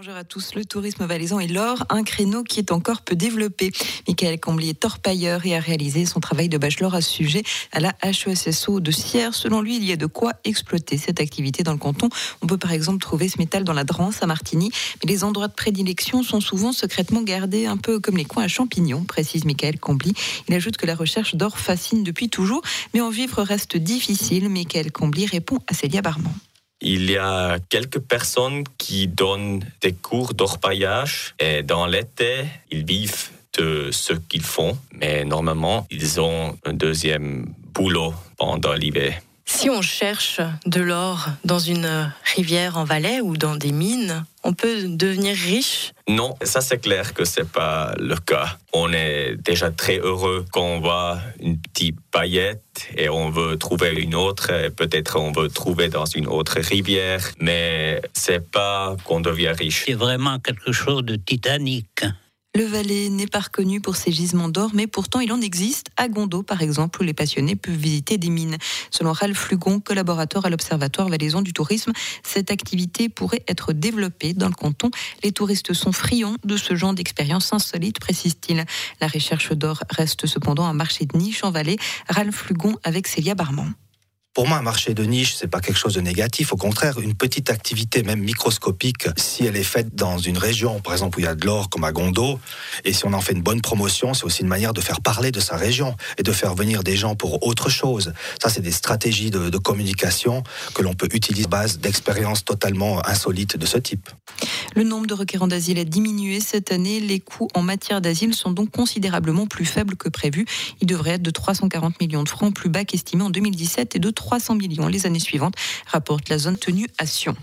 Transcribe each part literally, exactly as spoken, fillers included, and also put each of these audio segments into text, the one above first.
Bonjour à tous. Le tourisme valaisan et l'or, un créneau qui est encore peu développé. Michael Comblier est torpailleur et a réalisé son travail de bachelor à ce sujet à la H E S S O de Sierre. Selon lui, il y a de quoi exploiter cette activité dans le canton. On peut par exemple trouver ce métal dans la Drance, à Martigny. Mais les endroits de prédilection sont souvent secrètement gardés, un peu comme les coins à champignons, précise Michael Comblier. Il ajoute que la recherche d'or fascine depuis toujours, mais en vivre reste difficile. Michael Comblier répond à Célia Barman. Il y a quelques personnes qui donnent des cours d'orpaillage et dans l'été, ils vivent de ce qu'ils font, mais normalement, ils ont un deuxième boulot pendant l'hiver. Si on cherche de l'or dans une rivière en Valais ou dans des mines, on peut devenir riche? Non, ça c'est clair que c'est pas le cas. On est déjà très heureux quand on voit une petite paillette et on veut trouver une autre, et peut-être on veut trouver dans une autre rivière, mais c'est pas qu'on devient riche. C'est vraiment quelque chose de titanique. Le Valais n'est pas reconnu pour ses gisements d'or, mais pourtant il en existe à Gondot, par exemple, où les passionnés peuvent visiter des mines. Selon Ralph Lugon, collaborateur à l'Observatoire valaisan du tourisme, cette activité pourrait être développée dans le canton. Les touristes sont friands de ce genre d'expérience insolite, précise-t-il. La recherche d'or reste cependant un marché de niche en Valais. Ralph Lugon avec Célia Barman. Pour moi, un marché de niche, c'est pas quelque chose de négatif. Au contraire, une petite activité, même microscopique, si elle est faite dans une région, par exemple, où il y a de l'or, comme à Gondot, et si on en fait une bonne promotion, c'est aussi une manière de faire parler de sa région et de faire venir des gens pour autre chose. Ça, c'est des stratégies de, de communication que l'on peut utiliser à base d'expériences totalement insolites de ce type. Le nombre de requérants d'asile a diminué cette année. Les coûts en matière d'asile sont donc considérablement plus faibles que prévu. Ils devraient être de trois cent quarante millions de francs, plus bas qu'estimé en deux mille dix-sept et de trois cents millions les années suivantes, rapporte la zone tenue à Sion.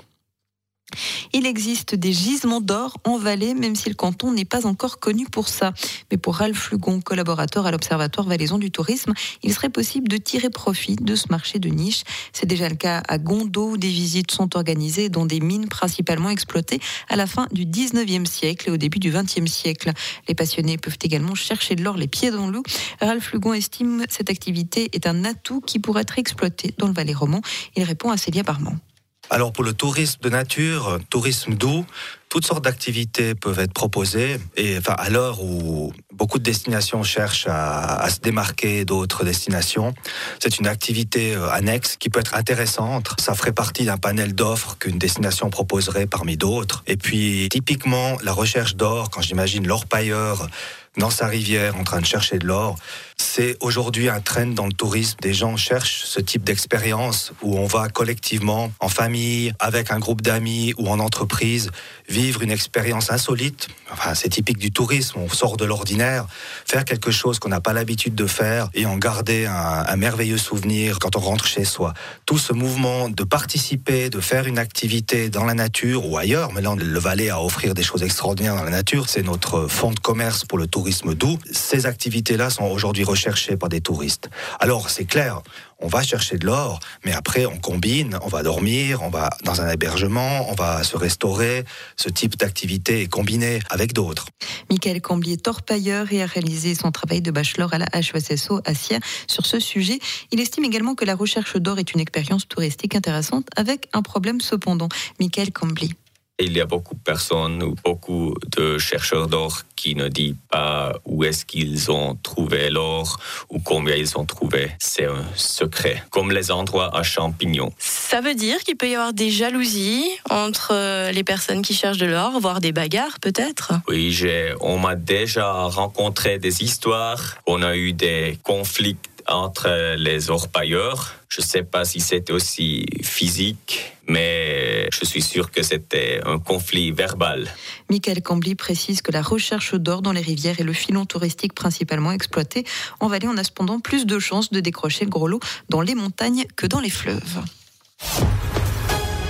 Il existe des gisements d'or en Valais, même si le canton n'est pas encore connu pour ça. Mais pour Ralph Lugon, collaborateur à l'Observatoire valaisan du tourisme, il serait possible de tirer profit de ce marché de niche. C'est déjà le cas à Gondot, où des visites sont organisées dans des mines principalement exploitées à la fin du dix-neuvième siècle et au début du vingtième siècle. Les passionnés peuvent également chercher de l'or les pieds dans l'eau. Ralph Lugon estime que cette activité est un atout qui pourrait être exploité dans le Valais roman. Il répond à Célia Barman. Alors pour le tourisme de nature, tourisme doux, toutes sortes d'activités peuvent être proposées. Et enfin, à l'heure où beaucoup de destinations cherchent à, à se démarquer d'autres destinations, c'est une activité annexe qui peut être intéressante. Ça ferait partie d'un panel d'offres qu'une destination proposerait parmi d'autres. Et puis typiquement, la recherche d'or, quand j'imagine l'orpailleur dans sa rivière en train de chercher de l'or, c'est aujourd'hui un trend dans le tourisme. Des gens cherchent ce type d'expérience où on va collectivement, en famille, avec un groupe d'amis ou en entreprise, vivre une expérience insolite. Enfin, c'est typique du tourisme, on sort de l'ordinaire, faire quelque chose qu'on n'a pas l'habitude de faire et en garder un, un merveilleux souvenir quand on rentre chez soi. Tout ce mouvement de participer, de faire une activité dans la nature ou ailleurs, mais là, le Valais a à offrir des choses extraordinaires dans la nature, c'est notre fonds de commerce pour le tourisme doux. Ces activités-là sont aujourd'hui recherchées par des touristes. Alors, c'est clair, on va chercher de l'or, mais après, on combine, on va dormir, on va dans un hébergement, on va se restaurer. Ce type d'activité est combiné avec d'autres. Michael Comblier, torpailleur, et a réalisé son travail de bachelor à la H E S S O à Sierre sur ce sujet. Il estime également que la recherche d'or est une expérience touristique intéressante, avec un problème cependant. Michael Comblier. Il y a beaucoup de personnes ou beaucoup de chercheurs d'or qui ne disent pas où est-ce qu'ils ont trouvé l'or ou combien ils ont trouvé. C'est un secret, comme les endroits à champignons. Ça veut dire qu'il peut y avoir des jalousies entre les personnes qui cherchent de l'or, voire des bagarres peut-être? Oui, j'ai, on m'a déjà rencontré des histoires. On a eu des conflits entre les orpailleurs. Je ne sais pas si c'était aussi physique, mais je suis sûr que c'était un conflit verbal. Michael Comblier précise que la recherche d'or dans les rivières est le filon touristique principalement exploité. En Valais, on a cependant plus de chances de décrocher le gros lot dans les montagnes que dans les fleuves.